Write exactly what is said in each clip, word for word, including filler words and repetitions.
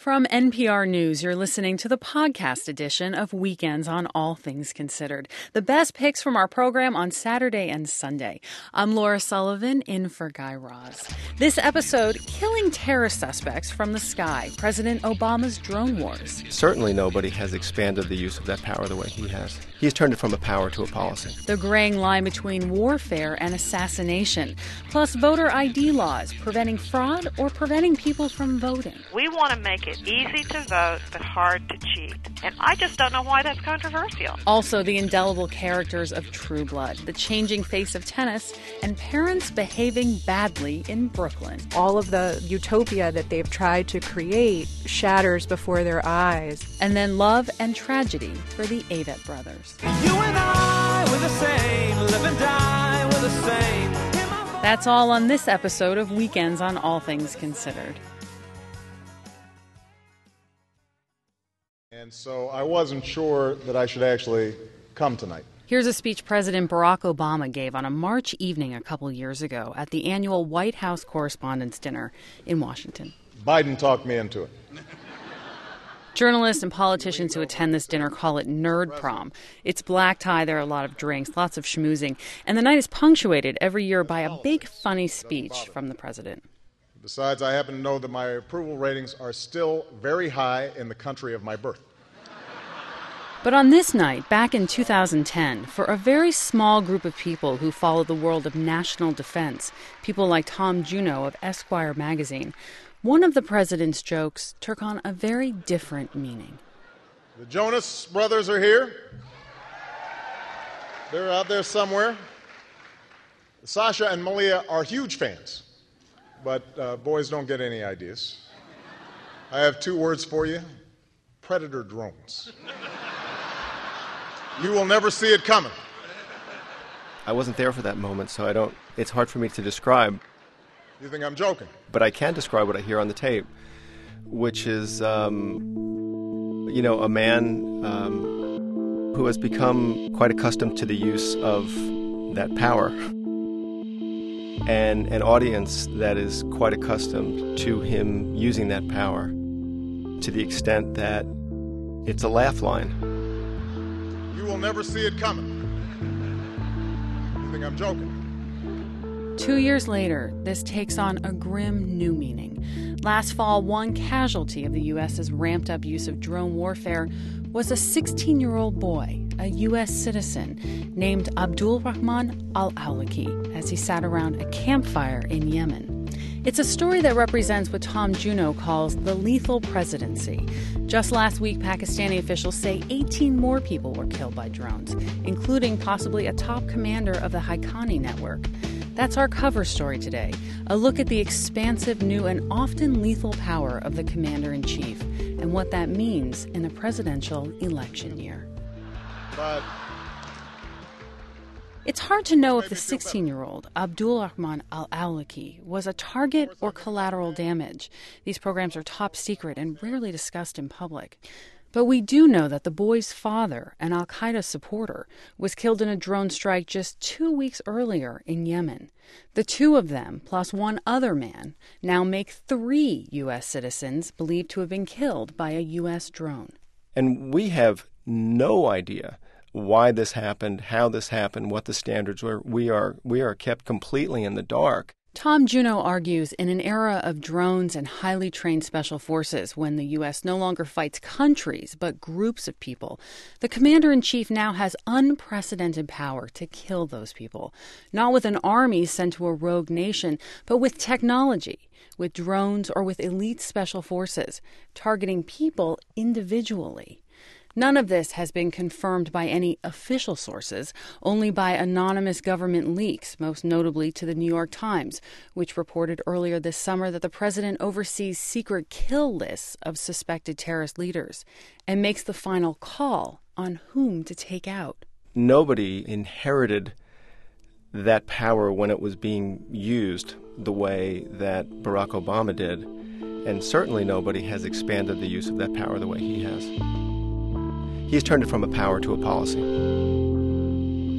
From N P R News, you're listening to the podcast edition of Weekends on All Things Considered. The best picks from our program on Saturday and Sunday. I'm Laura Sullivan, in for Guy Raz. This episode, killing terrorist suspects from the sky, President Obama's drone wars. Certainly nobody has expanded the use of that power the way he has. He's turned it from a power to a policy. The graying line between warfare and assassination, plus voter I D laws, preventing fraud or preventing people from voting. We want to make it easy to vote, but hard to cheat. And I just don't know why that's controversial. Also, the indelible characters of True Blood, the changing face of tennis, and parents behaving badly in Brooklyn. All of the utopia that they've tried to create shatters before their eyes. And then love and tragedy for the Avett brothers. You and I were the same, live and die were the same. That's all on this episode of Weekends on All Things Considered. And so I wasn't sure that I should actually come tonight. Here's a speech President Barack Obama gave on a March evening a couple years ago at the annual White House Correspondents' Dinner in Washington. Biden talked me into it. Journalists and politicians who attend this dinner call it nerd prom. It's black tie, there are a lot of drinks, lots of schmoozing, and the night is punctuated every year by a big funny speech from the president. Besides, I happen to know that my approval ratings are still very high in the country of my birth. But on this night, back in two thousand ten, for a very small group of people who follow the world of national defense, people like Tom Juneau of Esquire magazine, one of the president's jokes took on a very different meaning. The Jonas brothers are here. They're out there somewhere. Sasha and Malia are huge fans, but uh, boys don't get any ideas. I have two words for you: predator drones. You will never see it coming. I wasn't there for that moment, so I don't. It's hard for me to describe. You think I'm joking? But I can describe what I hear on the tape, which is, um, you know, a man um, who has become quite accustomed to the use of that power, and an audience that is quite accustomed to him using that power to the extent that it's a laugh line. You will never see it coming. You think I'm joking? Two years later, this takes on a grim new meaning. Last fall, one casualty of the U S's ramped-up use of drone warfare was a sixteen-year-old boy, a U S citizen, named Abdul Rahman al-Awlaki, as he sat around a campfire in Yemen. It's a story that represents what Tom Juneau calls the lethal presidency. Just last week, Pakistani officials say eighteen more people were killed by drones, including possibly a top commander of the Haqqani network. That's our cover story today, a look at the expansive, new, and often lethal power of the commander-in-chief and what that means in a presidential election year. But it's hard to know if the sixteen-year-old, Abdul Rahman al-Awlaki, was a target or collateral damage. These programs are top secret and rarely discussed in public. But we do know that the boy's father, an al-Qaeda supporter, was killed in a drone strike just two weeks earlier in Yemen. The two of them, plus one other man, now make three U S citizens believed to have been killed by a U S drone. And we have no idea why this happened, how this happened, what the standards were. We are we are kept completely in the dark. Tom Juneau argues in an era of drones and highly trained special forces, when the U S no longer fights countries but groups of people, the commander-in-chief now has unprecedented power to kill those people, not with an army sent to a rogue nation, but with technology, with drones or with elite special forces, targeting people individually. None of this has been confirmed by any official sources, only by anonymous government leaks, most notably to the New York Times, which reported earlier this summer that the president oversees secret kill lists of suspected terrorist leaders and makes the final call on whom to take out. Nobody inherited that power when it was being used the way that Barack Obama did, and certainly nobody has expanded the use of that power the way he has. He's turned it from a power to a policy.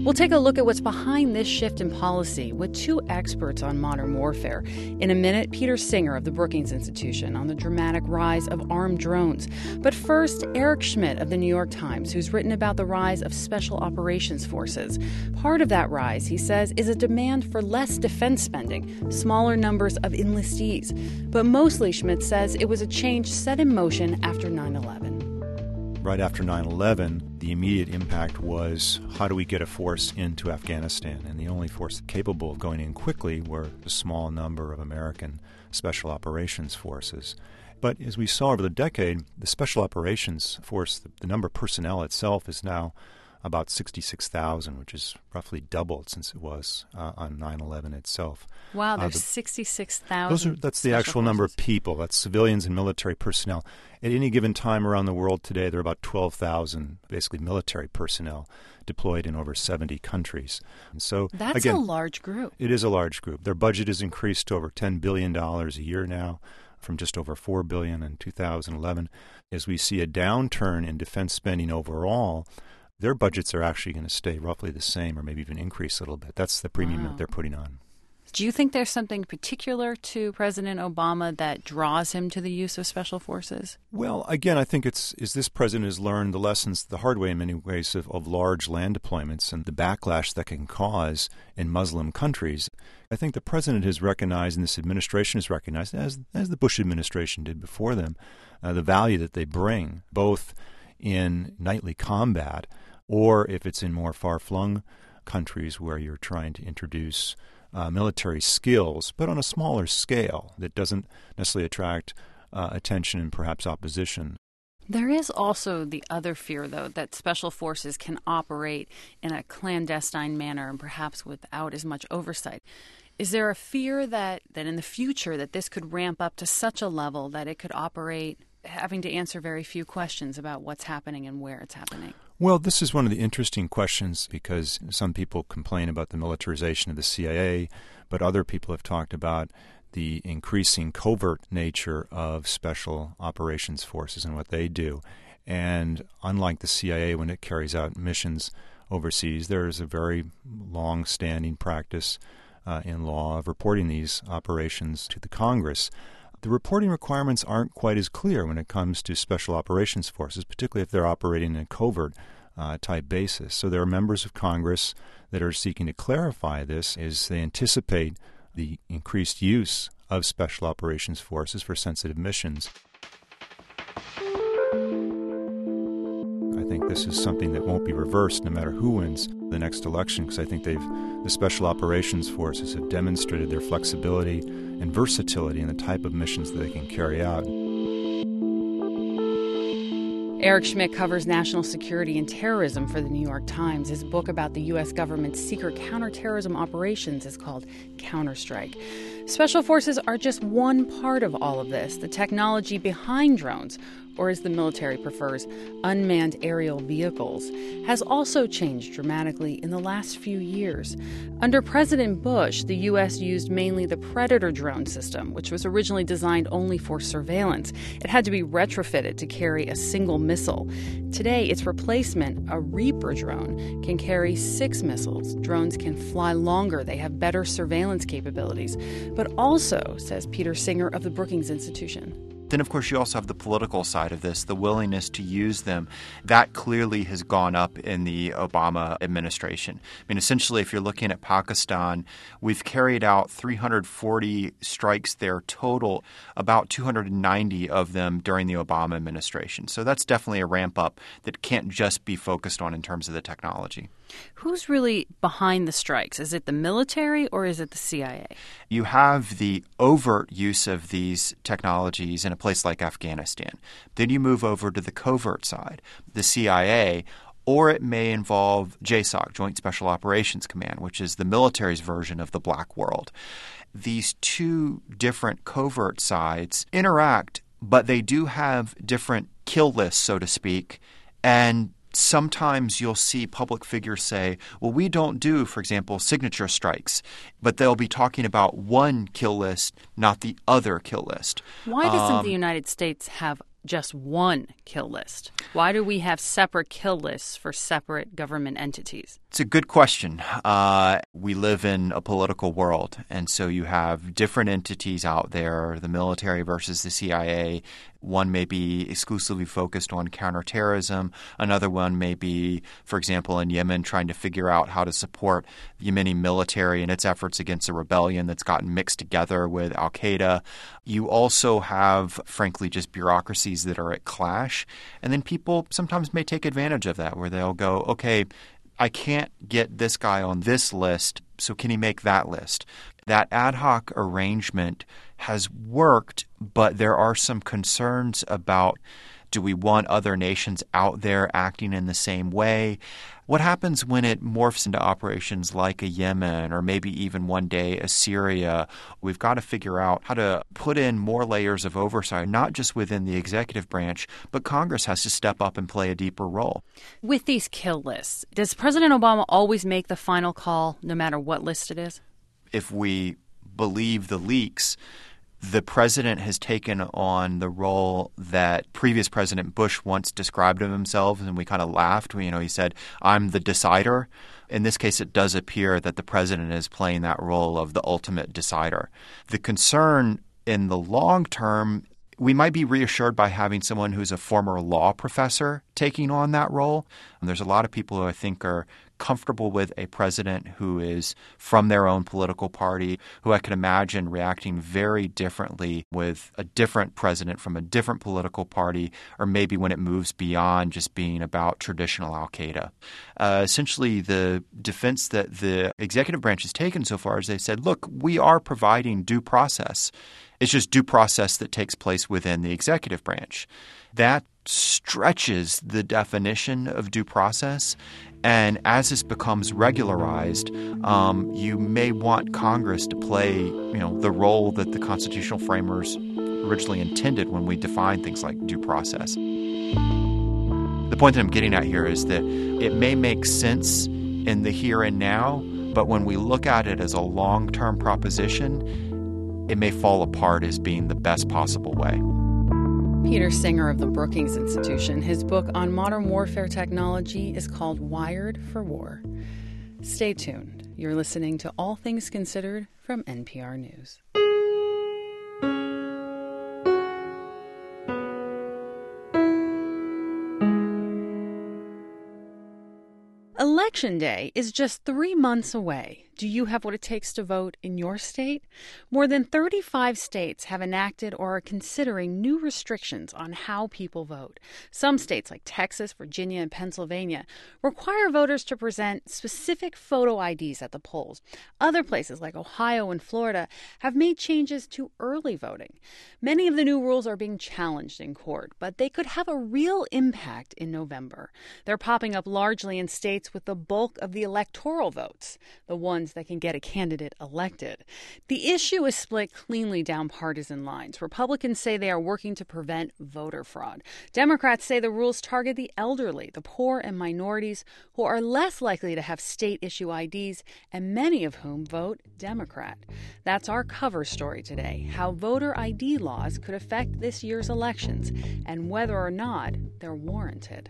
We'll take a look at what's behind this shift in policy with two experts on modern warfare. In a minute, Peter Singer of the Brookings Institution on the dramatic rise of armed drones. But first, Eric Schmidt of the New York Times, who's written about the rise of special operations forces. Part of that rise, he says, is a demand for less defense spending, smaller numbers of enlistees. But mostly, Schmidt says, it was a change set in motion after nine eleven. Right after nine eleven, the immediate impact was, how do we get a force into Afghanistan? And the only force capable of going in quickly were a small number of American special operations forces. But as we saw over the decade, the special operations force, the, the number of personnel itself is now about sixty-six thousand, which is roughly doubled since it was uh, on nine eleven itself. Wow, there's uh, the, sixty-six thousand. Those are, that's the actual forces. Number of people. That's civilians and military personnel. At any given time around the world today, there are about twelve thousand, basically military personnel, deployed in over seventy countries. And so that's again, a large group. It is a large group. Their budget has increased to over ten billion dollars a year now, from just over four billion dollars in two thousand eleven. As we see a downturn in defense spending overall, their budgets are actually going to stay roughly the same or maybe even increase a little bit. That's the premium wow. that they're putting on. Do you think there's something particular to President Obama that draws him to the use of special forces? Well, again, I think it's is this president has learned the lessons the hard way in many ways of, of large land deployments and the backlash that can cause in Muslim countries. I think the president has recognized, and this administration has recognized, as as the Bush administration did before them, uh, the value that they bring, both in nightly combat or if it's in more far-flung countries where you're trying to introduce uh, military skills, but on a smaller scale that doesn't necessarily attract uh, attention and perhaps opposition. There is also the other fear, though, that special forces can operate in a clandestine manner and perhaps without as much oversight. Is there a fear that, that in the future that this could ramp up to such a level that it could operate having to answer very few questions about what's happening and where it's happening? Well, this is one of the interesting questions because some people complain about the militarization of the C I A, but other people have talked about the increasing covert nature of special operations forces and what they do. And unlike the C I A, when it carries out missions overseas, there is a very long-standing practice uh, in law of reporting these operations to the Congress. The reporting requirements aren't quite as clear when it comes to special operations forces, particularly if they're operating in a covert uh, type basis. So there are members of Congress that are seeking to clarify this as they anticipate the increased use of special operations forces for sensitive missions. I think this is something that won't be reversed no matter who wins the next election, because I think they've the special operations forces have demonstrated their flexibility and versatility in the type of missions that they can carry out. Eric Schmidt covers national security and terrorism for the New York Times. His book about the U S government's secret counterterrorism operations is called Counterstrike. Special forces are just one part of all of this. The technology behind drones, or as the military prefers, unmanned aerial vehicles, has also changed dramatically in the last few years. Under President Bush, the U S used mainly the Predator drone system, which was originally designed only for surveillance. It had to be retrofitted to carry a single missile. Today, its replacement, a Reaper drone, can carry six missiles. Drones can fly longer. They have better surveillance capabilities. But also, says Peter Singer of the Brookings Institution, then, of course, you also have the political side of this, the willingness to use them. That clearly has gone up in the Obama administration. I mean, essentially, if you're looking at Pakistan, we've carried out three hundred forty strikes there total, about two hundred ninety of them during the Obama administration. So that's definitely a ramp up that can't just be focused on in terms of the technology. Who's really behind the strikes? Is it the military or is it the C I A? You have the overt use of these technologies in a place like Afghanistan. Then you move over to the covert side, the C I A, or it may involve J SOC, Joint Special Operations Command, which is the military's version of the black world. These two different covert sides interact, but they do have different kill lists, so to speak, and sometimes you'll see public figures say, well, we don't do, for example, signature strikes, but they'll be talking about one kill list, not the other kill list. Why doesn't um, the United States have just one kill list? Why do we have separate kill lists for separate government entities? It's a good question. Uh, we live in a political world, and so you have different entities out there, the military versus the C I A. One may be exclusively focused on counterterrorism. Another one may be, for example, in Yemen, trying to figure out how to support the Yemeni military in its efforts against a rebellion that's gotten mixed together with al-Qaeda. You also have, frankly, just bureaucracies that are at clash. And then people sometimes may take advantage of that, where they'll go, okay, I can't get this guy on this list, so can he make that list? That ad hoc arrangement has worked, but there are some concerns about, do we want other nations out there acting in the same way? What happens when it morphs into operations like a Yemen or maybe even one day a Syria? We've got to figure out how to put in more layers of oversight, not just within the executive branch, but Congress has to step up and play a deeper role. With these kill lists, does President Obama always make the final call no matter what list it is? If we believe the leaks, the president has taken on the role that previous President Bush once described of himself, and we kind of laughed. You know, he said, I'm the decider. In this case, it does appear that the president is playing that role of the ultimate decider. The concern in the long term, we might be reassured by having someone who's a former law professor taking on that role. And there's a lot of people who I think are comfortable with a president who is from their own political party, who I could imagine reacting very differently with a different president from a different political party, or maybe when it moves beyond just being about traditional al-Qaeda. Uh, essentially, the defense that the executive branch has taken so far is they said, look, we are providing due process. It's just due process that takes place within the executive branch. That stretches the definition of due process. And as this becomes regularized, um, you may want Congress to play, you know, the role that the constitutional framers originally intended when we defined things like due process. The point that I'm getting at here is that it may make sense in the here and now, but when we look at it as a long-term proposition, it may fall apart as being the best possible way. Peter Singer of the Brookings Institution. His book on modern warfare technology is called Wired for War. Stay tuned. You're listening to All Things Considered from N P R News. Election Day is just three months away. Do you have what it takes to vote in your state? More than thirty-five states have enacted or are considering new restrictions on how people vote. Some states like Texas, Virginia, and Pennsylvania require voters to present specific photo I Ds at the polls. Other places like Ohio and Florida have made changes to early voting. Many of the new rules are being challenged in court, but they could have a real impact in November. They're popping up largely in states with the bulk of the electoral votes, the ones that can get a candidate elected. The issue is split cleanly down partisan lines. Republicans say they are working to prevent voter fraud. Democrats say the rules target the elderly, the poor, and minorities who are less likely to have state-issue I Ds, and many of whom vote Democrat. That's our cover story today, how voter I D laws could affect this year's elections and whether or not they're warranted.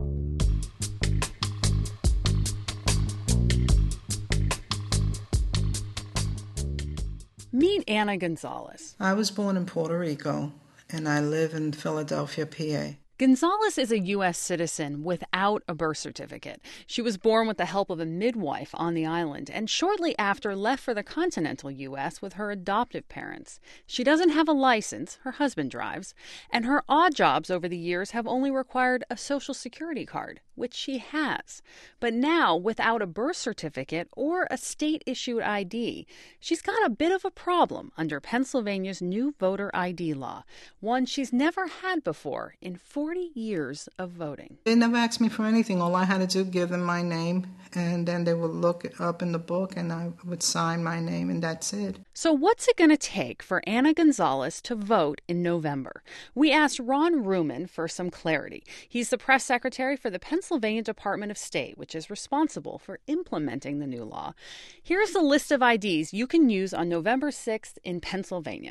Meet Anna Gonzalez. I was born in Puerto Rico, and I live in Philadelphia, P A. Gonzalez is a U S citizen without a birth certificate. She was born with the help of a midwife on the island and shortly after left for the continental U S with her adoptive parents. She doesn't have a license, her husband drives, and her odd jobs over the years have only required a Social Security card, which she has. But now, without a birth certificate or a state-issued I D, she's got a bit of a problem under Pennsylvania's new voter I D law, one she's never had before in forty years of voting. They never asked me for anything. All I had to do, give them my name, and then they would look it up in the book, and I would sign my name, and that's it. So what's it going to take for Anna Gonzalez to vote in November? We asked Ron Ruman for some clarity. He's the press secretary for the Pennsylvania Department of State, which is responsible for implementing the new law. Here's a list of I Ds you can use on November sixth in Pennsylvania.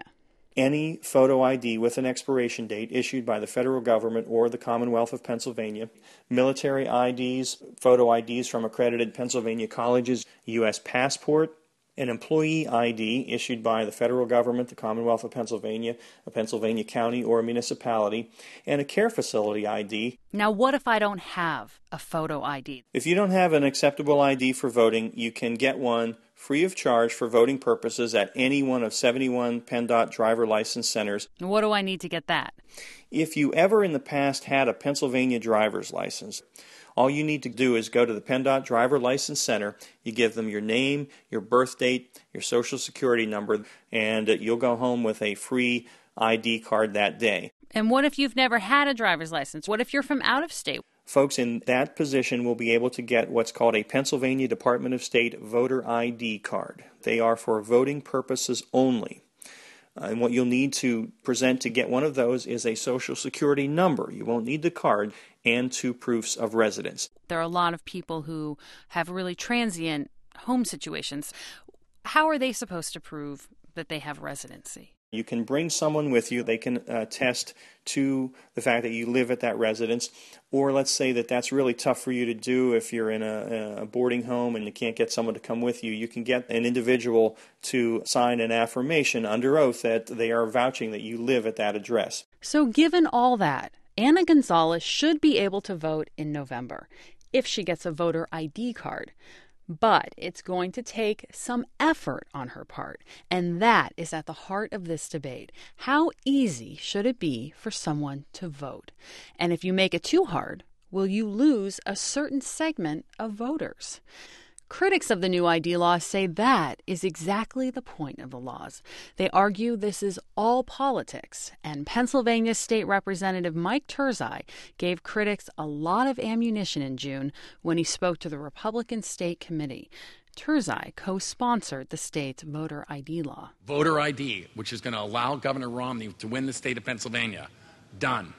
any photo I D with an expiration date issued by the federal government or the Commonwealth of Pennsylvania, military I Ds, photo I Ds from accredited Pennsylvania colleges, U S passport, an employee I D issued by the federal government, the Commonwealth of Pennsylvania, a Pennsylvania county or a municipality, and a care facility I D. Now, what if I don't have a photo I D? If you don't have an acceptable I D for voting, you can get one free of charge for voting purposes at any one of seventy-one PennDOT driver license centers. What do I need to get that? If you ever in the past had a Pennsylvania driver's license, all you need to do is go to the PennDOT Driver License Center. You give them your name, your birth date, your social security number, and you'll go home with a free I D card that day. And what if you've never had a driver's license? What if you're from out of state? Folks in that position will be able to get what's called a Pennsylvania Department of State voter I D card. They are for voting purposes only. Uh, and what you'll need to present to get one of those is a social security number. You won't need the card, and two proofs of residence. There are a lot of people who have really transient home situations. How are they supposed to prove that they have residency? You can bring someone with you. They can uh, attest to the fact that you live at that residence. Or let's say that that's really tough for you to do if you're in a, a boarding home and you can't get someone to come with you. You can get an individual to sign an affirmation under oath that they are vouching that you live at that address. So given all that, Ana Gonzalez should be able to vote in November if she gets a voter I D card. But it's going to take some effort on her part, and that is at the heart of this debate. How easy should it be for someone to vote? And if you make it too hard, will you lose a certain segment of voters? Critics of the new I D law say that is exactly the point of the laws. They argue this is all politics, and Pennsylvania State Representative Mike Turzai gave critics a lot of ammunition in June when he spoke to the Republican State Committee. Turzai co-sponsored the state's voter I D law. Voter I D, which is going to allow Governor Romney to win the state of Pennsylvania. Done.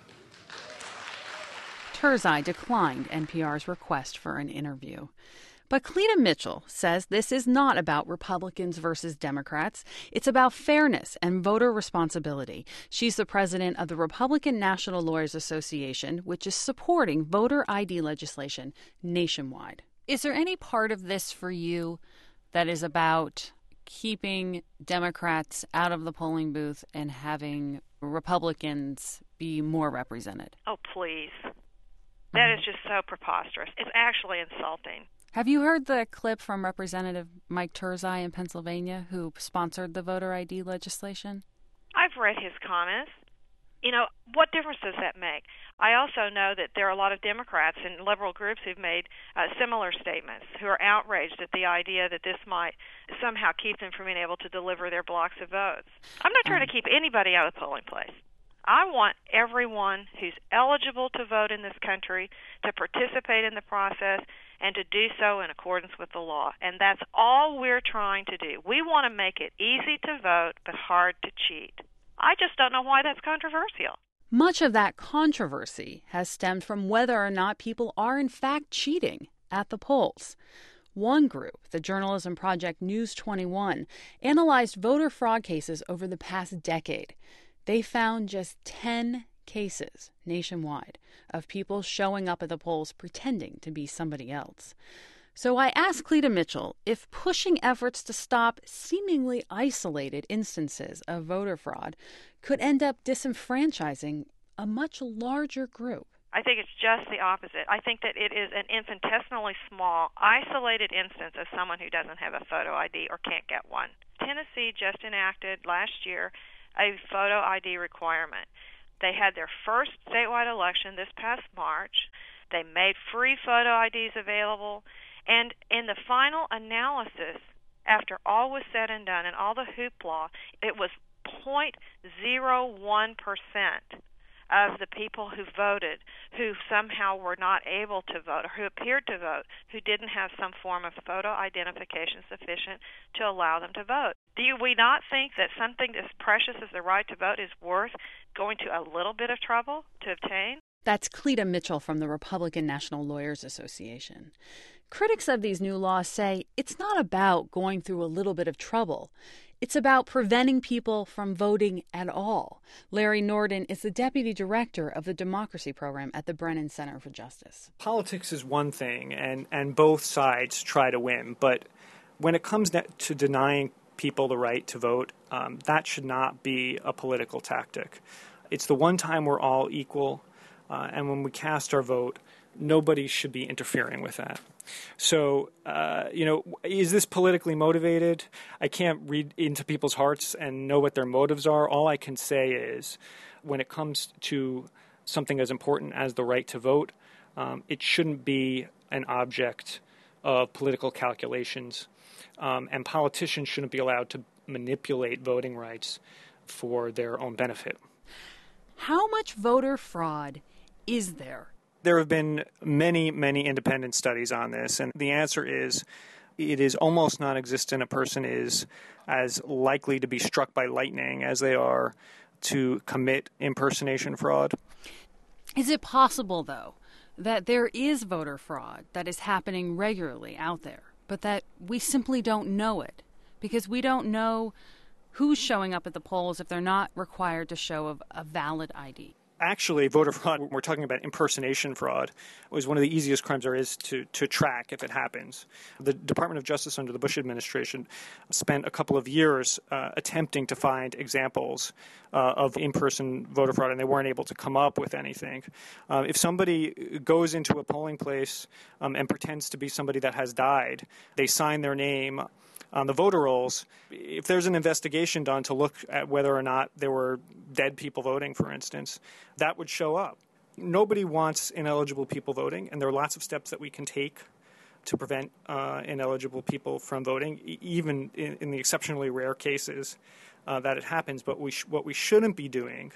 Turzai declined N P R's request for an interview. But Cleta Mitchell says this is not about Republicans versus Democrats. It's about fairness and voter responsibility. She's the president of the Republican National Lawyers Association, which is supporting voter I D legislation nationwide. Is there any part of this for you that is about keeping Democrats out of the polling booth and having Republicans be more represented? Oh, please. That is just so preposterous. It's actually insulting. Have you heard the clip from Representative Mike Turzai in Pennsylvania, who sponsored the voter I D legislation? I've read his comments. You know, what difference does that make? I also know that there are a lot of Democrats and liberal groups who've made uh, similar statements, who are outraged at the idea that this might somehow keep them from being able to deliver their blocks of votes. I'm not trying um, to keep anybody out of the polling place. I want everyone who's eligible to vote in this country to participate in the process and to do so in accordance with the law. And that's all we're trying to do. We want to make it easy to vote but hard to cheat. I just don't know why that's controversial. Much of that controversy has stemmed from whether or not people are in fact cheating at the polls. One group, the Journalism Project News twenty-one, analyzed voter fraud cases over the past decade. They found just ten cases nationwide of people showing up at the polls pretending to be somebody else. So I asked Cleta Mitchell if pushing efforts to stop seemingly isolated instances of voter fraud could end up disenfranchising a much larger group. I think it's just the opposite. I think that it is an infinitesimally small, isolated instance of someone who doesn't have a photo I D or can't get one. Tennessee just enacted last year a photo I D requirement. They had their first statewide election this past March. They made free photo I Ds available. And in the final analysis, after all was said and done and all the hoopla, it was zero point zero one percent of the people who voted who somehow were not able to vote or who appeared to vote who didn't have some form of photo identification sufficient to allow them to vote. Do we not think that something as precious as the right to vote is worth going to a little bit of trouble to obtain? That's Cleta Mitchell from the Republican National Lawyers Association. Critics of these new laws say it's not about going through a little bit of trouble. It's about preventing people from voting at all. Larry Norden is the deputy director of the democracy program at the Brennan Center for Justice. Politics is one thing, and, and both sides try to win. But when it comes to denying people the right to vote, um, that should not be a political tactic. It's the one time we're all equal, uh, and when we cast our vote, nobody should be interfering with that. So, uh, you know, is this politically motivated? I can't read into people's hearts and know what their motives are. All I can say is when it comes to something as important as the right to vote, um, it shouldn't be an object of political calculations. Um, and politicians shouldn't be allowed to manipulate voting rights for their own benefit. How much voter fraud is there? There have been many, many independent studies on this, and the answer is it is almost non-existent. A person is as likely to be struck by lightning as they are to commit impersonation fraud. Is it possible, though, that there is voter fraud that is happening regularly out there, but that we simply don't know it because we don't know who's showing up at the polls if they're not required to show a, a valid I D? Actually, voter fraud, we're talking about impersonation fraud, was one of the easiest crimes there is to, to track if it happens. The Department of Justice under the Bush administration spent a couple of years uh, attempting to find examples uh, of in-person voter fraud, and they weren't able to come up with anything. Uh, if somebody goes into a polling place um, and pretends to be somebody that has died, they sign their name on the voter rolls. If there's an investigation done to look at whether or not there were dead people voting, for instance, that would show up. Nobody wants ineligible people voting, and there are lots of steps that we can take to prevent uh, ineligible people from voting, e- even in, in the exceptionally rare cases uh, that it happens. But we sh- what we shouldn't be doing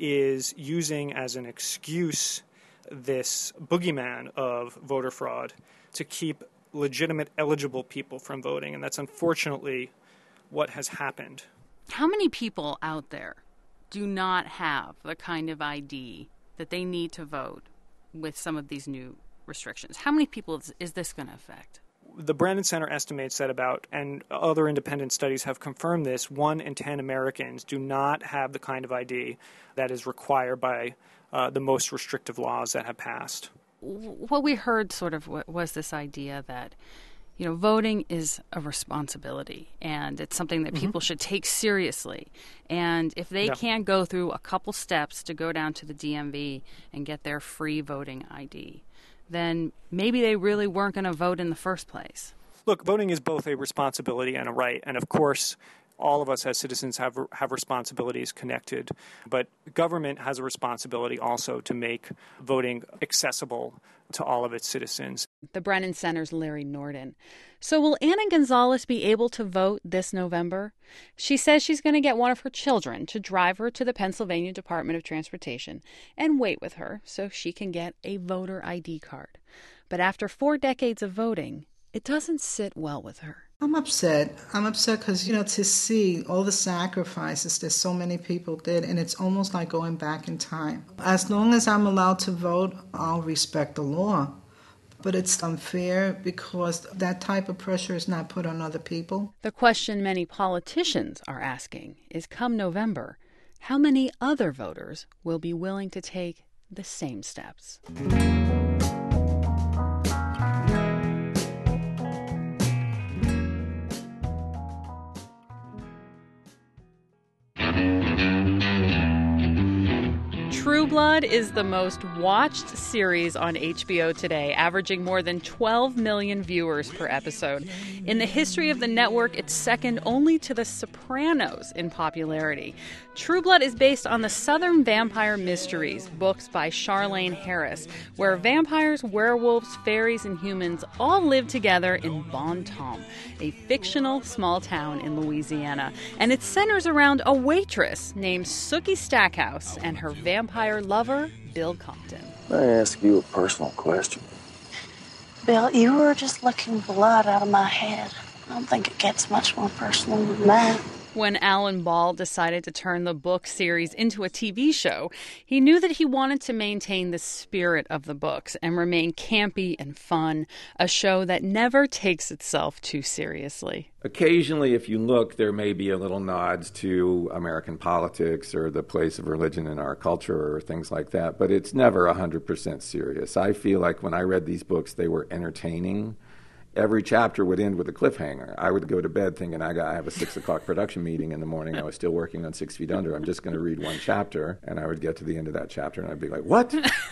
is using as an excuse this boogeyman of voter fraud to keep legitimate eligible people from voting, and that's unfortunately what has happened. How many people out there do not have the kind of I D that they need to vote with some of these new restrictions? How many people is, is this going to affect? The Brennan Center estimates that about, and other independent studies have confirmed this, one in ten Americans do not have the kind of I D that is required by uh, the most restrictive laws that have passed. What we heard sort of was this idea that, you know, voting is a responsibility and it's something that people mm-hmm. should take seriously. And if they yeah. can't go through a couple steps to go down to the D M V and get their free voting I D, then maybe they really weren't going to vote in the first place. Look, voting is both a responsibility and a right. And of course, all of us as citizens have have responsibilities connected, but government has a responsibility also to make voting accessible to all of its citizens. The Brennan Center's Larry Norden. So will Anna Gonzalez be able to vote this November? She says she's going to get one of her children to drive her to the Pennsylvania Department of Transportation and wait with her so she can get a voter I D card. But after four decades of voting, it doesn't sit well with her. I'm upset. I'm upset because, you know, to see all the sacrifices that so many people did, and it's almost like going back in time. As long as I'm allowed to vote, I'll respect the law. But it's unfair because that type of pressure is not put on other people. The question many politicians are asking is, come November, how many other voters will be willing to take the same steps? True Blood is the most watched series on H B O today, averaging more than twelve million viewers per episode. In the history of the network, it's second only to The Sopranos in popularity. True Blood is based on the Southern Vampire Mysteries, books by Charlaine Harris, where vampires, werewolves, fairies, and humans all live together in Bon Tom, a fictional small town in Louisiana. And it centers around a waitress named Sookie Stackhouse and her vampire lover, Bill Compton. May I ask you a personal question? Bill, you were just licking blood out of my head. I don't think it gets much more personal than that. When Alan Ball decided to turn the book series into a T V show, he knew that he wanted to maintain the spirit of the books and remain campy and fun, a show that never takes itself too seriously. Occasionally, if you look, there may be a little nods to American politics or the place of religion in our culture or things like that, but it's never one hundred percent serious. I feel like when I read these books, they were entertaining. Every chapter would end with a cliffhanger. I would go to bed thinking I got I have a six o'clock production meeting in the morning. I was still working on Six Feet Under. I'm just going to read one chapter, and I would get to the end of that chapter, and I'd be like, "What?"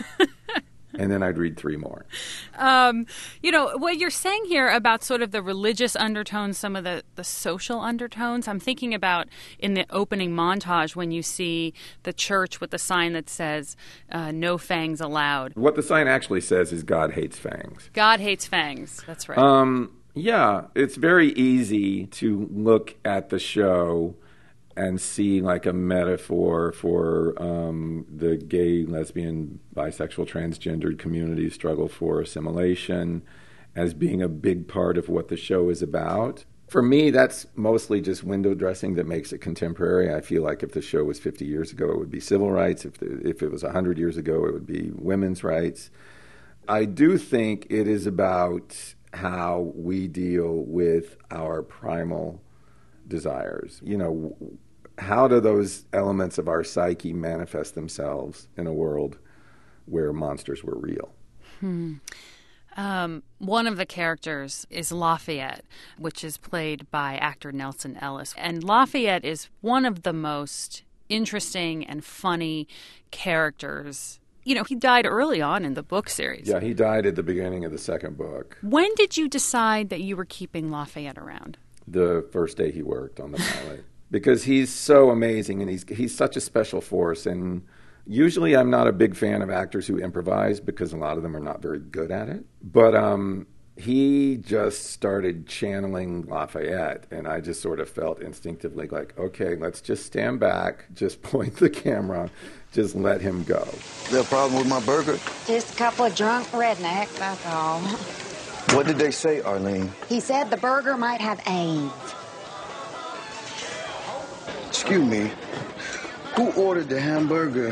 And then I'd read three more. Um, you know, what you're saying here about sort of the religious undertones, some of the, the social undertones, I'm thinking about in the opening montage when you see the church with the sign that says, uh, no fangs allowed. What the sign actually says is God hates fangs. God hates fangs. That's right. Um, yeah, it's very easy to look at the show and see like a metaphor for um, the gay, lesbian, bisexual, transgendered community's struggle for assimilation as being a big part of what the show is about. For me, that's mostly just window dressing that makes it contemporary. I feel like if the show was fifty years ago, it would be civil rights. If, the, if it was one hundred years ago, it would be women's rights. I do think it is about how we deal with our primal desires. You know, how do those elements of our psyche manifest themselves in a world where monsters were real? Hmm. Um, one of the characters is Lafayette, which is played by actor Nelson Ellis. And Lafayette is one of the most interesting and funny characters. You know, he died early on in the book series. Yeah, he died at the beginning of the second book. When did you decide that you were keeping Lafayette around? The first day he worked on the pilot. Because he's so amazing and he's he's such a special force. And usually I'm not a big fan of actors who improvise because a lot of them are not very good at it. But um, he just started channeling Lafayette, and I just sort of felt instinctively like, okay, let's just stand back, just point the camera, just let him go. Is there a problem with my burger? Just a couple of drunk rednecks, that's all. What did they say, Arlene? He said the burger might have AIDS. Excuse me, who ordered the hamburger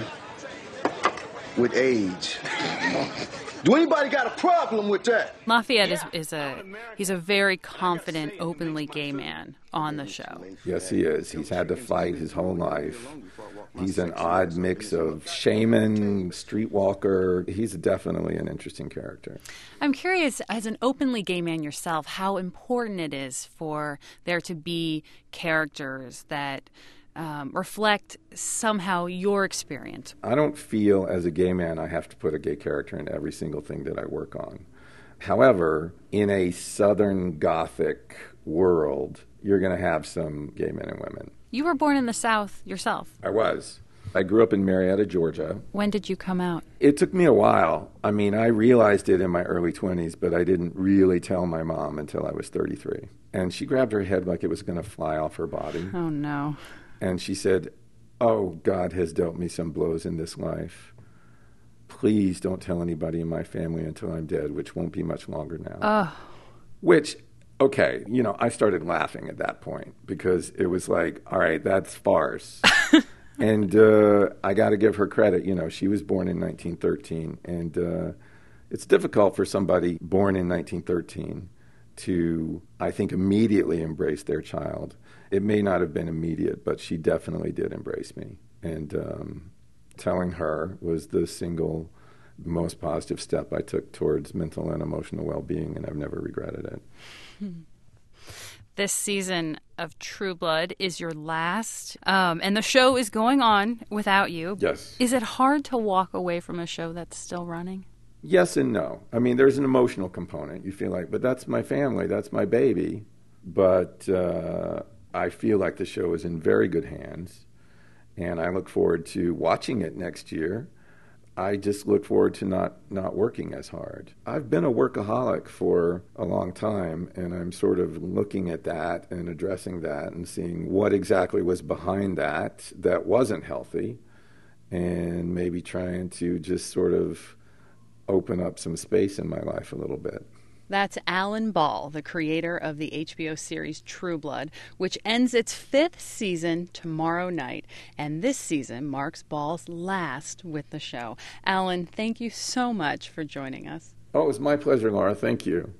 with AIDS? Do anybody got a problem with that? Lafayette is, is a he's a very confident, openly gay man on the show. Yes, he is. He's had to fight his whole life. He's an odd mix of shaman, streetwalker. He's definitely an interesting character. I'm curious, as an openly gay man yourself, how important it is for there to be characters that um, reflect somehow your experience. I don't feel as a gay man I have to put a gay character in every single thing that I work on. However, in a Southern Gothic world, you're going to have some gay men and women. You were born in the South yourself. I was. I grew up in Marietta, Georgia. When did you come out? It took me a while. I mean, I realized it in my early twenties, but I didn't really tell my mom until I was thirty-three. And she grabbed her head like it was going to fly off her body. Oh, no. And she said, oh, God has dealt me some blows in this life. Please don't tell anybody in my family until I'm dead, which won't be much longer now. Oh. Which... Okay, you know, I started laughing at that point because it was like, all right, that's farce. And uh, I got to give her credit. You know, she was born in nineteen thirteen, and uh, it's difficult for somebody born in nineteen thirteen to, I think, immediately embrace their child. It may not have been immediate, but she definitely did embrace me. And um, telling her was the single most positive step I took towards mental and emotional well-being, and I've never regretted it. This season of True Blood is your last, um, and the show is going on without you. Yes. Is it hard to walk away from a show that's still running? Yes and no. I mean, there's an emotional component. You feel like, but that's my family, that's my baby. But uh, I feel like the show is in very good hands, and I look forward to watching it next year. I just look forward to not, not working as hard. I've been a workaholic for a long time, and I'm sort of looking at that and addressing that and seeing what exactly was behind that that wasn't healthy, and maybe trying to just sort of open up some space in my life a little bit. That's Alan Ball, the creator of the H B O series True Blood, which ends its fifth season tomorrow night. And this season marks Ball's last with the show. Alan, thank you so much for joining us. Oh, it was my pleasure, Laura. Thank you.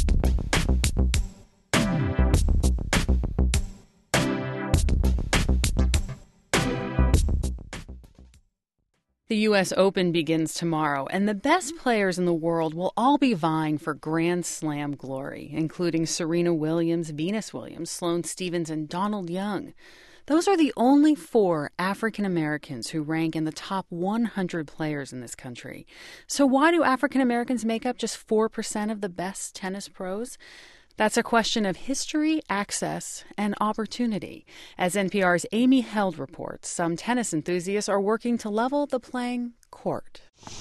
The U S Open begins tomorrow, and the best players in the world will all be vying for Grand Slam glory, including Serena Williams, Venus Williams, Sloane Stephens, and Donald Young. Those are the only four African Americans who rank in the top one hundred players in this country. So why do African Americans make up just four percent of the best tennis pros? That's a question of history, access, and opportunity. As N P R's Amy Held reports, some tennis enthusiasts are working to level the playing court.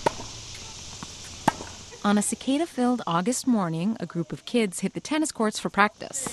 On a cicada-filled August morning, a group of kids hit the tennis courts for practice.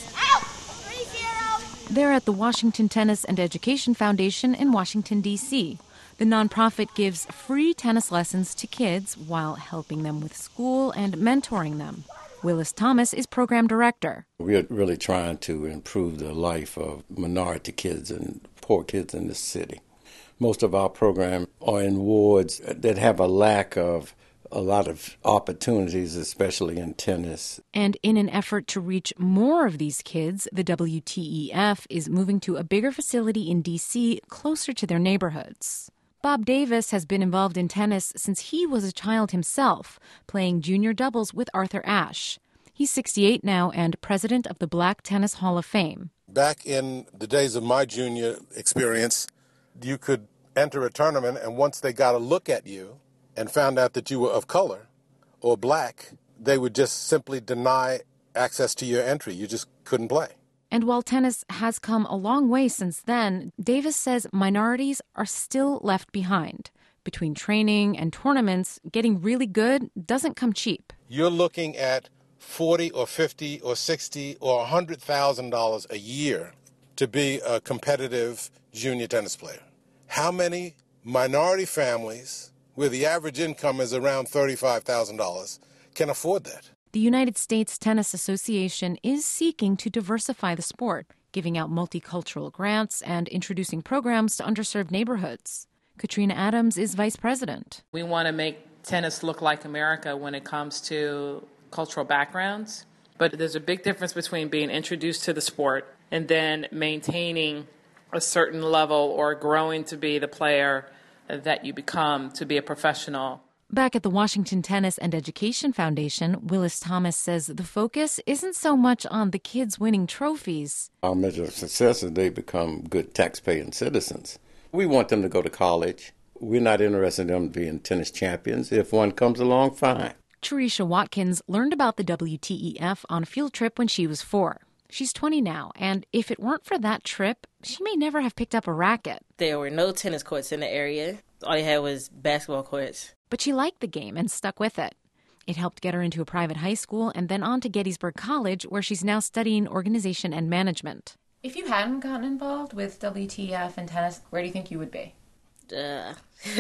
They're at the Washington Tennis and Education Foundation in Washington, D C The nonprofit gives free tennis lessons to kids while helping them with school and mentoring them. Willis Thomas is program director. We're really trying to improve the life of minority kids and poor kids in the city. Most of our programs are in wards that have a lack of a lot of opportunities, especially in tennis. And in an effort to reach more of these kids, the W T E F is moving to a bigger facility in D C closer to their neighborhoods. Bob Davis has been involved in tennis since he was a child himself, playing junior doubles with Arthur Ashe. He's sixty-eight now and president of the Black Tennis Hall of Fame. Back in the days of my junior experience, you could enter a tournament, and once they got a look at you and found out that you were of color or black, they would just simply deny access to your entry. You just couldn't play. And while tennis has come a long way since then, Davis says minorities are still left behind. Between training and tournaments, getting really good doesn't come cheap. You're looking at forty or fifty or sixty or one hundred thousand dollars a year to be a competitive junior tennis player. How many minority families where the average income is around thirty-five thousand dollars can afford that? The United States Tennis Association is seeking to diversify the sport, giving out multicultural grants and introducing programs to underserved neighborhoods. Katrina Adams is vice president. We want to make tennis look like America when it comes to cultural backgrounds, but there's a big difference between being introduced to the sport and then maintaining a certain level or growing to be the player that you become to be a professional. Back at the Washington Tennis and Education Foundation, Willis Thomas says the focus isn't so much on the kids winning trophies. Our measure of success is they become good tax-paying citizens. We want them to go to college. We're not interested in them being tennis champions. If one comes along, fine. Teresha Watkins learned about the W T E F on a field trip when she was four. She's twenty now, and if it weren't for that trip, she may never have picked up a racket. There were no tennis courts in the area. All they had was basketball courts. But she liked the game and stuck with it. It helped get her into a private high school and then on to Gettysburg College, where she's now studying organization and management. If you hadn't gotten involved with W T E F and tennis, where do you think you would be? Uh,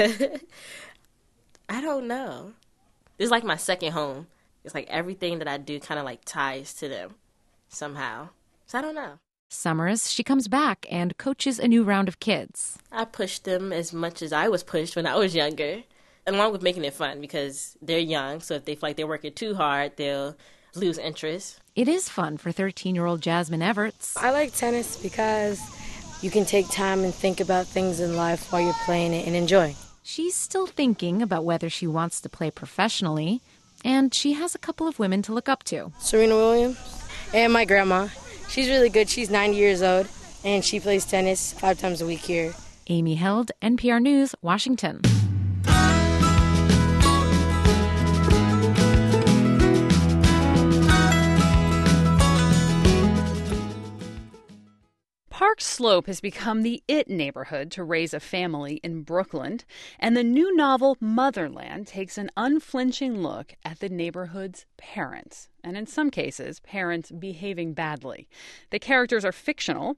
I don't know. It's like my second home. It's like everything that I do kind of like ties to them somehow. So I don't know. Summers, she comes back and coaches a new round of kids. I push them as much as I was pushed when I was younger, along with making it fun because they're young. So if they feel like they're working too hard, they'll lose interest. It is fun for thirteen-year-old Jasmine Everts. I like tennis because you can take time and think about things in life while you're playing it and enjoy. She's still thinking about whether she wants to play professionally, and she has a couple of women to look up to. Serena Williams and my grandma. She's really good. She's ninety years old, and she plays tennis five times a week here. Amy Held, N P R News, Washington. Park Slope has become the it neighborhood to raise a family in Brooklyn, and the new novel Motherland takes an unflinching look at the neighborhood's parents, and in some cases, parents behaving badly. The characters are fictional,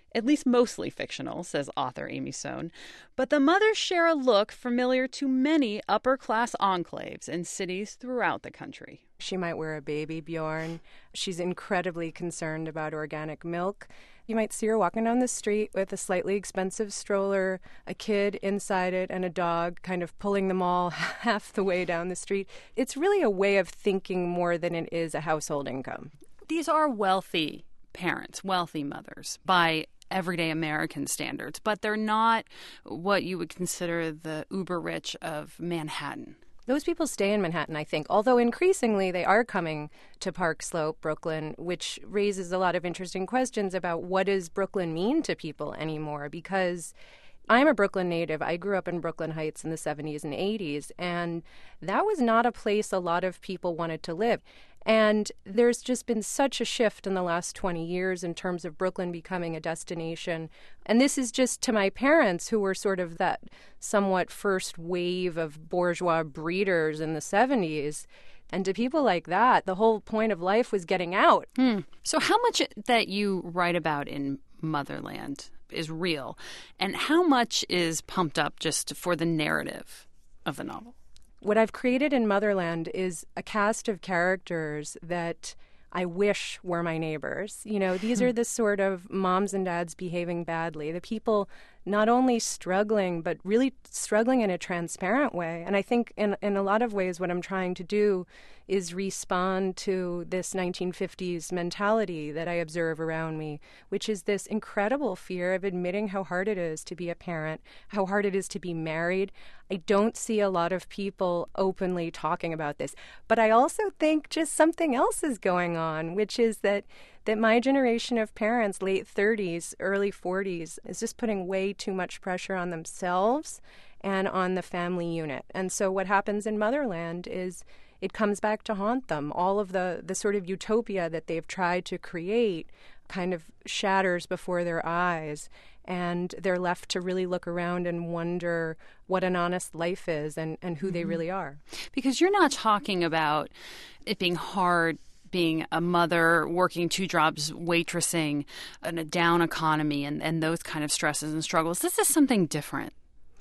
at least mostly fictional, says author Amy Sohn. But the mothers share a look familiar to many upper-class enclaves in cities throughout the country. She might wear a baby Bjorn. She's incredibly concerned about organic milk. You might see her walking down the street with a slightly expensive stroller, a kid inside it, and a dog kind of pulling them all half the way down the street. It's really a way of thinking more than it is a household income. These are wealthy parents, wealthy mothers, by everyday American standards, but they're not what you would consider the uber rich of Manhattan. Those people stay in Manhattan, I think, although increasingly they are coming to Park Slope, Brooklyn, which raises a lot of interesting questions about what does Brooklyn mean to people anymore, because I'm a Brooklyn native. I grew up in Brooklyn Heights in the seventies and eighties, and that was not a place a lot of people wanted to live. And there's just been such a shift in the last twenty years in terms of Brooklyn becoming a destination. And this is just to my parents, who were sort of that somewhat first wave of bourgeois breeders in the seventies. And to people like that, the whole point of life was getting out. Hmm. So how much that you write about in Motherland is real, and how much is pumped up just for the narrative of the novel? What I've created in Motherland is a cast of characters that I wish were my neighbors. You know, these are the sort of moms and dads behaving badly, the people not only struggling, but really struggling in a transparent way. And I think in in a lot of ways what I'm trying to do is respond to this nineteen fifties mentality that I observe around me, which is this incredible fear of admitting how hard it is to be a parent, how hard it is to be married. I don't see a lot of people openly talking about this. But I also think just something else is going on, which is that that my generation of parents, late thirties, early forties, is just putting way too much pressure on themselves and on the family unit. And so what happens in Motherland is it comes back to haunt them. All of the, the sort of utopia that they've tried to create kind of shatters before their eyes, and they're left to really look around and wonder what an honest life is and, and who mm-hmm. they really are. Because you're not talking about it being hard being a mother, working two jobs, waitressing, in a down economy, and, and those kind of stresses and struggles. This is something different.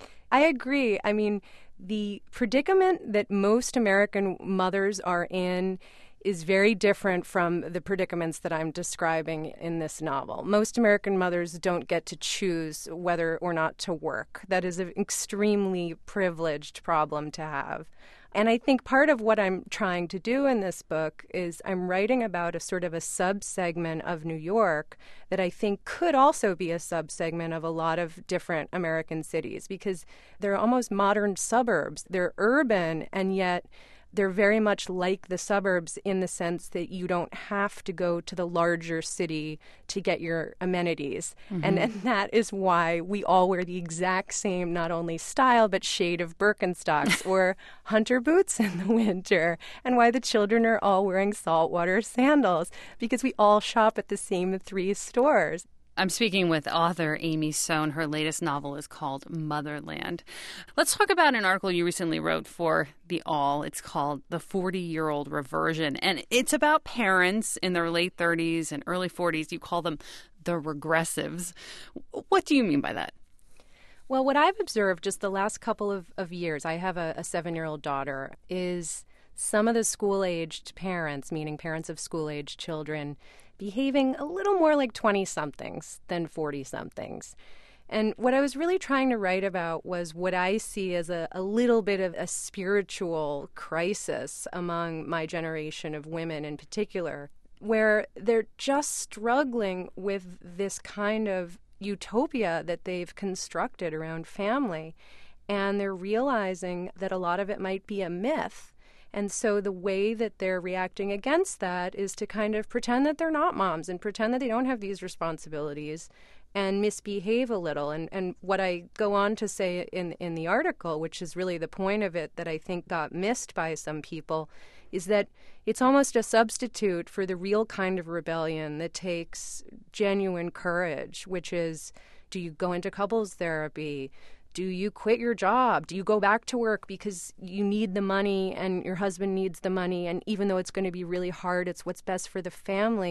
I agree. I mean, the predicament that most American mothers are in is very different from the predicaments that I'm describing in this novel. Most American mothers don't get to choose whether or not to work. That is an extremely privileged problem to have. And I think part of what I'm trying to do in this book is I'm writing about a sort of a sub-segment of New York that I think could also be a sub-segment of a lot of different American cities, because they're almost modern suburbs. They're urban, and yet they're very much like the suburbs in the sense that you don't have to go to the larger city to get your amenities. Mm-hmm. And, and that is why we all wear the exact same, not only style, but shade of Birkenstocks or hunter boots in the winter, and why the children are all wearing saltwater sandals, because we all shop at the same three stores. I'm speaking with author Amy Sohn. Her latest novel is called Motherland. Let's talk about an article you recently wrote for The Awl. It's called The forty-Year-Old Reversion, and it's about parents in their late thirties and early forties. You call them the regressives. What do you mean by that? Well, what I've observed just the last couple of, of years, I have a, a seven-year-old daughter, is some of the school-aged parents, meaning parents of school-aged children, behaving a little more like twenty-somethings than forty-somethings. And what I was really trying to write about was what I see as a, a little bit of a spiritual crisis among my generation of women in particular, where they're just struggling with this kind of utopia that they've constructed around family. And they're realizing that a lot of it might be a myth. And so the way that they're reacting against that is to kind of pretend that they're not moms and pretend that they don't have these responsibilities and misbehave a little. And and what I go on to say in, in the article, which is really the point of it that I think got missed by some people, is that it's almost a substitute for the real kind of rebellion that takes genuine courage, which is, do you go into couples therapy? Do you quit your job? Do you go back to work because you need the money and your husband needs the money, and even though it's going to be really hard, it's what's best for the family?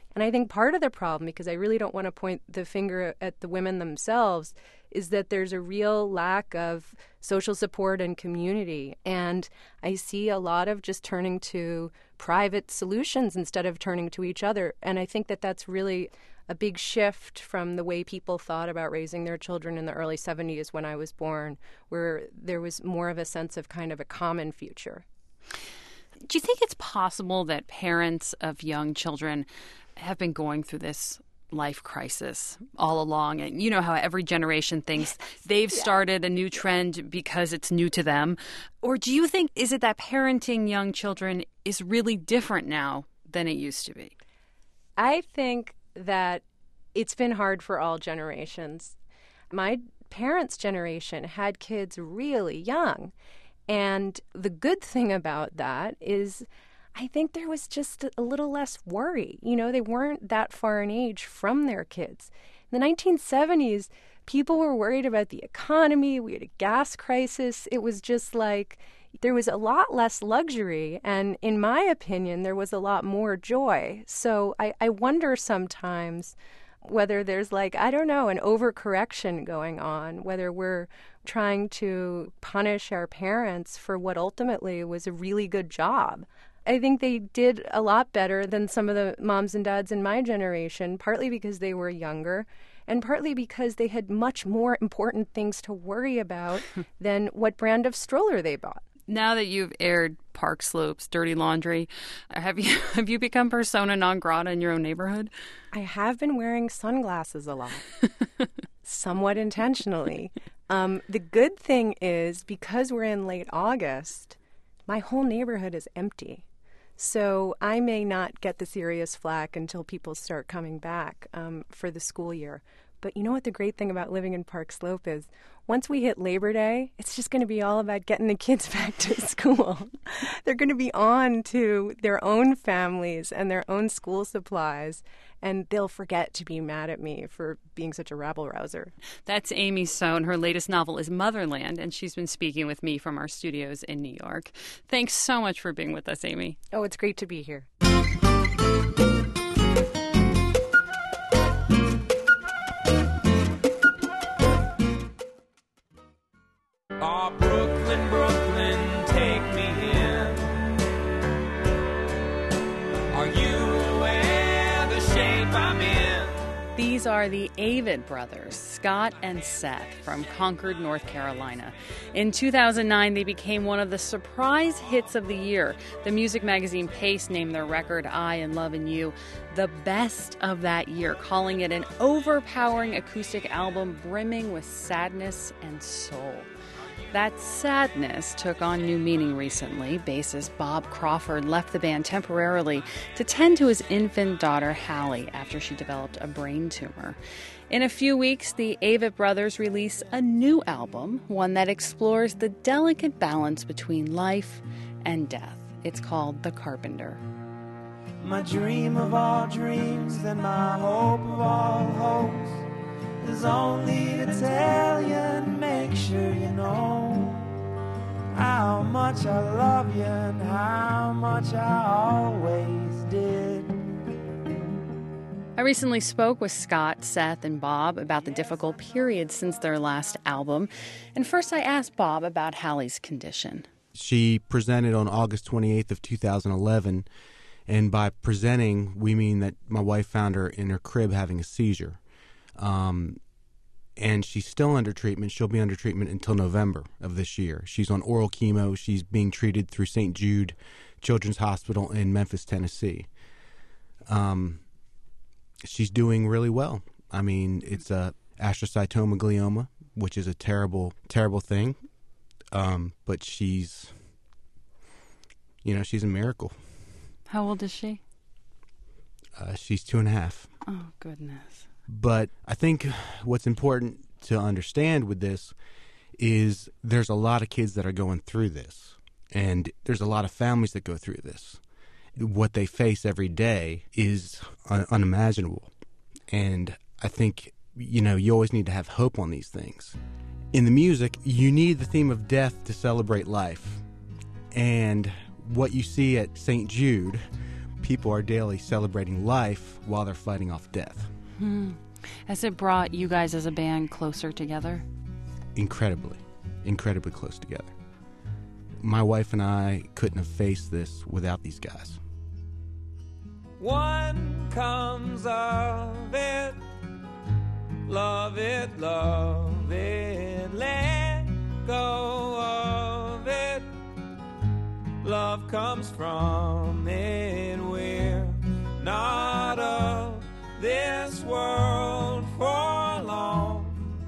And I think part of the problem, because I really don't want to point the finger at the women themselves, is that there's a real lack of social support and community. And I see a lot of just turning to private solutions instead of turning to each other. And I think that that's really a big shift from the way people thought about raising their children in the early seventies when I was born, where there was more of a sense of kind of a common future. Do you think it's possible that parents of young children have been going through this life crisis all along? And you know how every generation thinks they've started a new trend because it's new to them. Or do you think, is it that parenting young children is really different now than it used to be? I think that it's been hard for all generations. My parents' generation had kids really young. And the good thing about that is I think there was just a little less worry. You know, they weren't that far in age from their kids. In the nineteen seventies, people were worried about the economy. We had a gas crisis. It was just like there was a lot less luxury. And in my opinion, there was a lot more joy. So I, I wonder sometimes whether there's like, I don't know, an overcorrection going on, whether we're trying to punish our parents for what ultimately was a really good job. I think they did a lot better than some of the moms and dads in my generation, partly because they were younger and partly because they had much more important things to worry about than what brand of stroller they bought. Now that you've aired Park Slope's dirty laundry, have you have you become persona non grata in your own neighborhood? I have been wearing sunglasses a lot, somewhat intentionally. Um, the good thing is, because we're in late August, my whole neighborhood is empty. So I may not get the serious flack until people start coming back um, for the school year. But you know what the great thing about living in Park Slope is? Once we hit Labor Day, it's just going to be all about getting the kids back to school. They're going to be on to their own families and their own school supplies, and they'll forget to be mad at me for being such a rabble-rouser. That's Amy Sohn. Her latest novel is Motherland, and she's been speaking with me from our studios in New York. Thanks so much for being with us, Amy. Oh, it's great to be here. Oh, Brooklyn, Brooklyn, take me in. Are you aware the shape I'm in? These are the Avett brothers, Scott and Seth, from Concord, North Carolina. In two thousand nine, they became one of the surprise hits of the year. The music magazine Pace named their record, I and Love and You, the best of that year, calling it an overpowering acoustic album brimming with sadness and soul. That sadness took on new meaning recently. Bassist Bob Crawford left the band temporarily to tend to his infant daughter, Hallie, after she developed a brain tumor. In a few weeks, the Avett brothers release a new album, one that explores the delicate balance between life and death. It's called The Carpenter. My dream of all dreams and my hope of all hopes is only to tell you and make sure you know how much I love you and how much I always did. I recently spoke with Scott, Seth, and Bob about the difficult period since their last album. And first I asked Bob about Hallie's condition. She presented on August twenty-eighth of two thousand eleven. And by presenting, we mean that my wife found her in her crib having a seizure. Um, and she's still under treatment. She'll be under treatment until November of this year. She's on oral chemo. She's being treated through Saint Jude Children's Hospital in Memphis, Tennessee. Um, she's doing really well. I mean, it's a astrocytoma glioma, which is a terrible, terrible thing. Um, but she's, you know, she's a miracle. How old is she? Uh, she's two and a half. Oh, goodness. But I think what's important to understand with this is there's a lot of kids that are going through this, and there's a lot of families that go through this. What they face every day is un- unimaginable. And I think, you know, you always need to have hope on these things. In the music, you need the theme of death to celebrate life. And what you see at Saint Jude, people are daily celebrating life while they're fighting off death. Hmm. Has it brought you guys as a band closer together? Incredibly, incredibly close together. My wife and I couldn't have faced this without these guys. One comes of it, love it, love it, let go of it. Love comes from it, we're not of this world for long.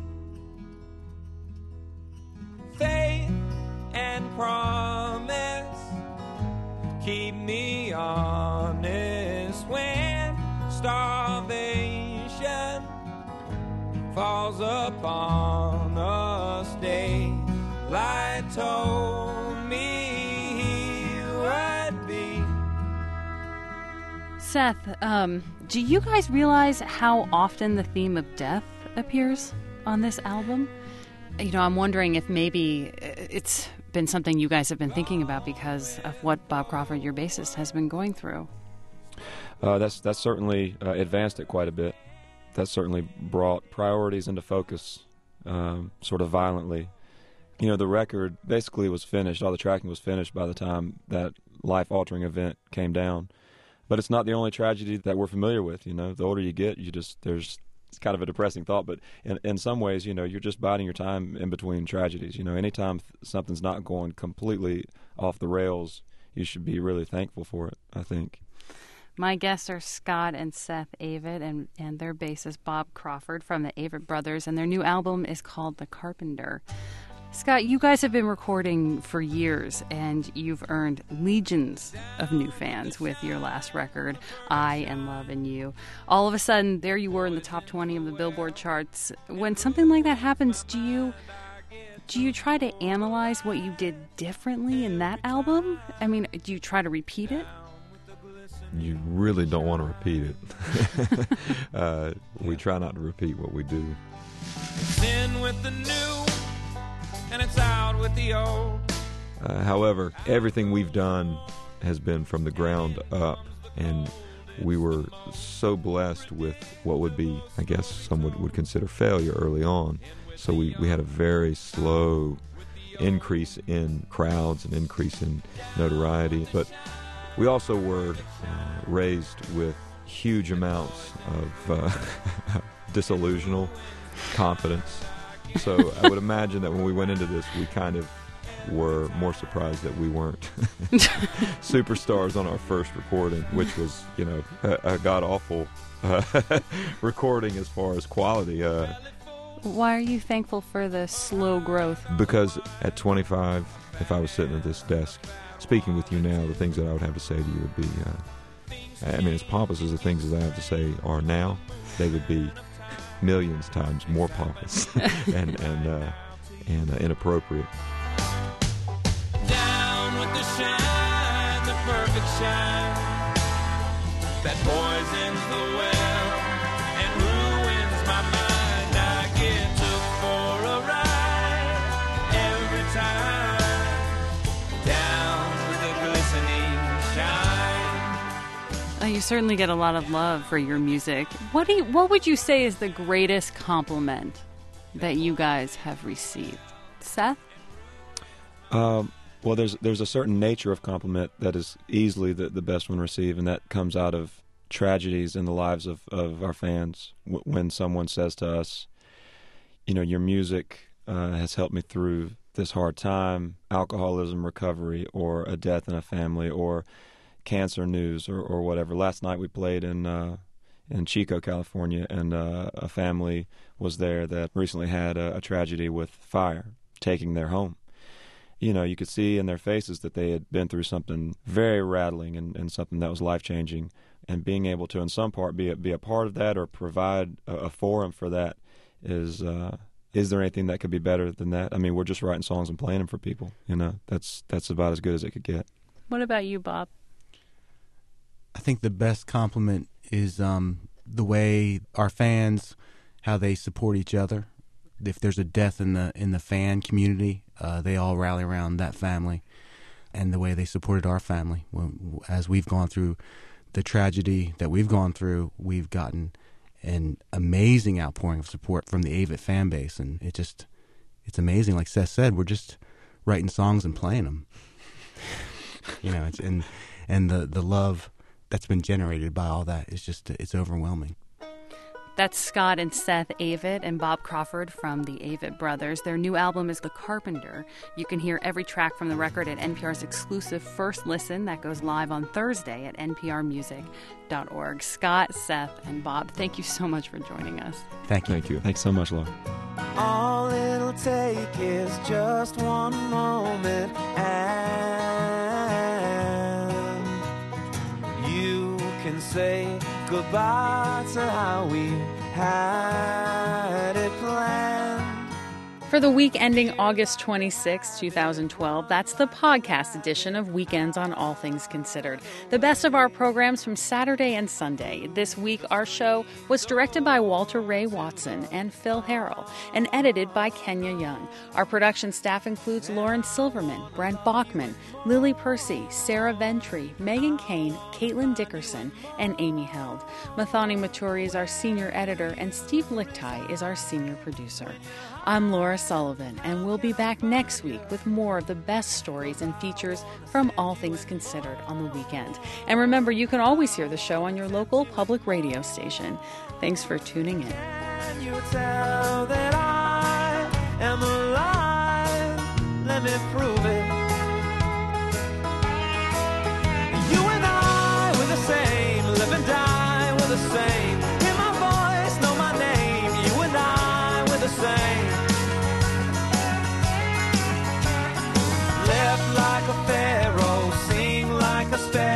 Faith and promise keep me honest when starvation falls upon us. Daylight told me he would be. Seth, um, do you guys realize how often the theme of death appears on this album? You know, I'm wondering if maybe it's been something you guys have been thinking about because of what Bob Crawford, your bassist, has been going through. Uh, that's that's certainly uh, advanced it quite a bit. That certainly brought priorities into focus um, sort of violently. You know, the record basically was finished, all the tracking was finished by the time that life-altering event came down. But it's not the only tragedy that we're familiar with, you know. The older you get, you just, there's, it's kind of a depressing thought, but in, in some ways, you know, you're just biding your time in between tragedies. You know, anytime something's not going completely off the rails, you should be really thankful for it, I think. My guests are Scott and Seth Avett and, and their bassist Bob Crawford from the Avett Brothers, and their new album is called The Carpenter. Scott, you guys have been recording for years, and you've earned legions of new fans with your last record, I and Love and You. All of a sudden, there you were in the top twenty of the Billboard charts. When something like that happens, do you do you try to analyze what you did differently in that album? I mean, do you try to repeat it? You really don't want to repeat it. uh, we try not to repeat what we do. It's in with the new, and it's out with the old. Uh, however, everything we've done has been from the ground up, and we were so blessed with what would be, I guess some would, would consider failure early on. So we, we had a very slow increase in crowds and increase in notoriety. But we also were uh, raised with huge amounts of uh, disillusional confidence. So I would imagine that when we went into this, we kind of were more surprised that we weren't superstars on our first recording, which was, you know, a, a god-awful uh, recording as far as quality. Uh, Why are you thankful for the slow growth? Because at twenty-five, if I was sitting at this desk speaking with you now, the things that I would have to say to you would be, uh, I mean, as pompous as the things that I have to say are now, they would be millions times more pompous and and uh, and uh, inappropriate. Down with the shine, the perfect shine that poisons the well and ruins my mind. I get took for a ride every time. Down with the glistening shine. Uh, you certainly get a lot of love for your music. What do you, what would you say is the greatest compliment that you guys have received? Seth? Um, well, there's there's a certain nature of compliment that is easily the, the best one received, and that comes out of tragedies in the lives of, of our fans. W- when someone says to us, you know, your music uh, has helped me through this hard time, alcoholism recovery, or a death in a family, or cancer news, or, or whatever. Last night we played in uh, in Chico, California, and uh, a family was there that recently had a, a tragedy with fire taking their home. You know, you could see in their faces that they had been through something very rattling and, and something that was life-changing, and being able to, in some part, be a, be a part of that or provide a, a forum for that is, uh, is there anything that could be better than that? I mean, we're just writing songs and playing them for people, you know. That's, that's about as good as it could get. What about you, Bob? I think the best compliment is um, the way our fans, how they support each other. If there's a death in the in the fan community, uh, they all rally around that family, and the way they supported our family when, as we've gone through the tragedy that we've gone through, we've gotten an amazing outpouring of support from the AVIT fan base, and it just, it's amazing. Like Seth said, we're just writing songs and playing them. You know, it's, and and the, the love that's been generated by all that is just, it's overwhelming. That's Scott and Seth Avett and Bob Crawford from the Avett Brothers. Their new album is The Carpenter. You can hear every track from the record at N P R's exclusive First Listen that goes live on Thursday at n p r music dot org. Scott, Seth, and Bob, thank you so much for joining us. Thank you. Thank you. Thanks so much, Laura. All it'll take is just one moment, and you can say goodbye to how we had it planned. For the week ending August twenty-sixth, twenty twelve, that's the podcast edition of Weekends on All Things Considered. The best of our programs from Saturday and Sunday. This week, our show was directed by Walter Ray Watson and Phil Harrell and edited by Kenya Young. Our production staff includes Lauren Silverman, Brent Bachman, Lily Percy, Sarah Ventry, Megan Kane, Caitlin Dickerson, and Amy Held. Mathani Maturi is our senior editor, and Steve Lichtai is our senior producer. I'm Laura Sullivan, and we'll be back next week with more of the best stories and features from All Things Considered on the weekend. And remember, you can always hear the show on your local public radio station. Thanks for tuning in. Can you tell that I am alive? Let me prove it. You and I, we're the same, live and die, we're the same. Hear my voice, know my name. You and I, we're the same. Left like a pharaoh, sing like a sparrow.